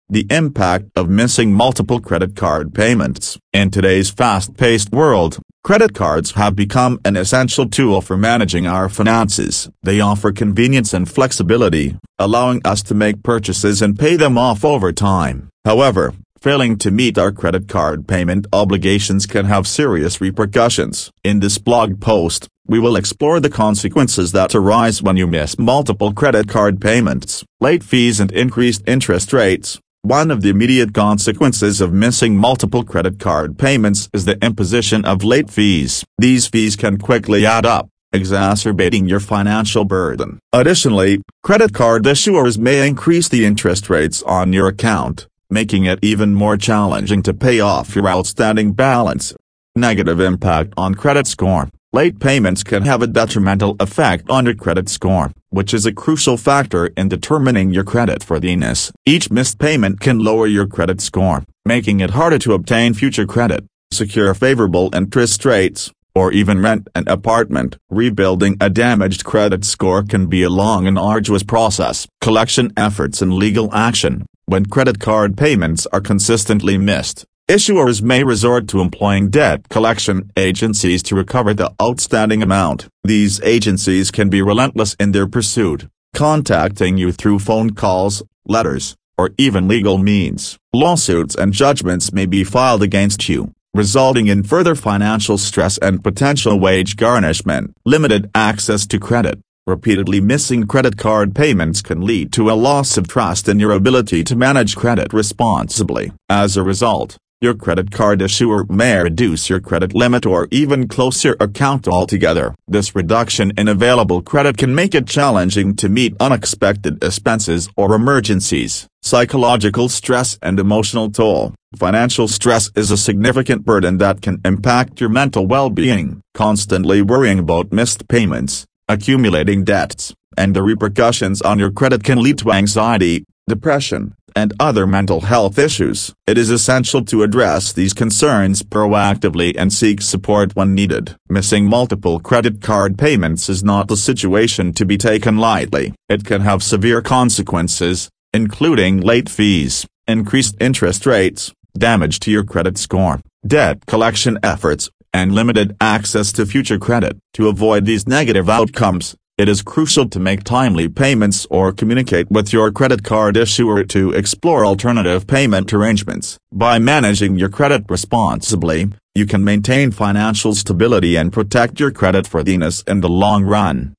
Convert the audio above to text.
The impact of missing multiple credit card payments. In today's fast-paced world, credit cards have become an essential tool for managing our finances. They offer convenience and flexibility, allowing us to make purchases and pay them off over time. However, failing to meet our credit card payment obligations can have serious repercussions. In this blog post, we will explore the consequences that arise when you miss multiple credit card payments, late fees and increased interest rates. One of the immediate consequences of missing multiple credit card payments is the imposition of late fees. These fees can quickly add up, exacerbating your financial burden. Additionally, credit card issuers may increase the interest rates on your account, making it even more challenging to pay off your outstanding balance. Negative impact on credit score. Late payments can have a detrimental effect on your credit score, which is a crucial factor in determining your creditworthiness. Each missed payment can lower your credit score, making it harder to obtain future credit, secure favorable interest rates, or even rent an apartment. Rebuilding a damaged credit score can be a long and arduous process. Collection efforts and legal action. When credit card payments are consistently missed, issuers may resort to employing debt collection agencies to recover the outstanding amount. These agencies can be relentless in their pursuit, contacting you through phone calls, letters, or even legal means. Lawsuits and judgments may be filed against you, resulting in further financial stress and potential wage garnishment. Limited access to credit. Repeatedly missing credit card payments can lead to a loss of trust in your ability to manage credit responsibly. As a result, your credit card issuer may reduce your credit limit or even close your account altogether. This reduction in available credit can make it challenging to meet unexpected expenses or emergencies. Psychological stress and emotional toll. Financial stress is a significant burden that can impact your mental well-being. Constantly worrying about missed payments, accumulating debts, and the repercussions on your credit can lead to anxiety, depression, and other mental health issues. It is essential to address these concerns proactively and seek support when needed. Missing multiple credit card payments is not a situation to be taken lightly. It can have severe consequences, including late fees, increased interest rates, damage to your credit score, debt collection efforts, and limited access to future credit. To avoid these negative outcomes, it is crucial to make timely payments or communicate with your credit card issuer to explore alternative payment arrangements. By managing your credit responsibly, you can maintain financial stability and protect your creditworthiness in the long run.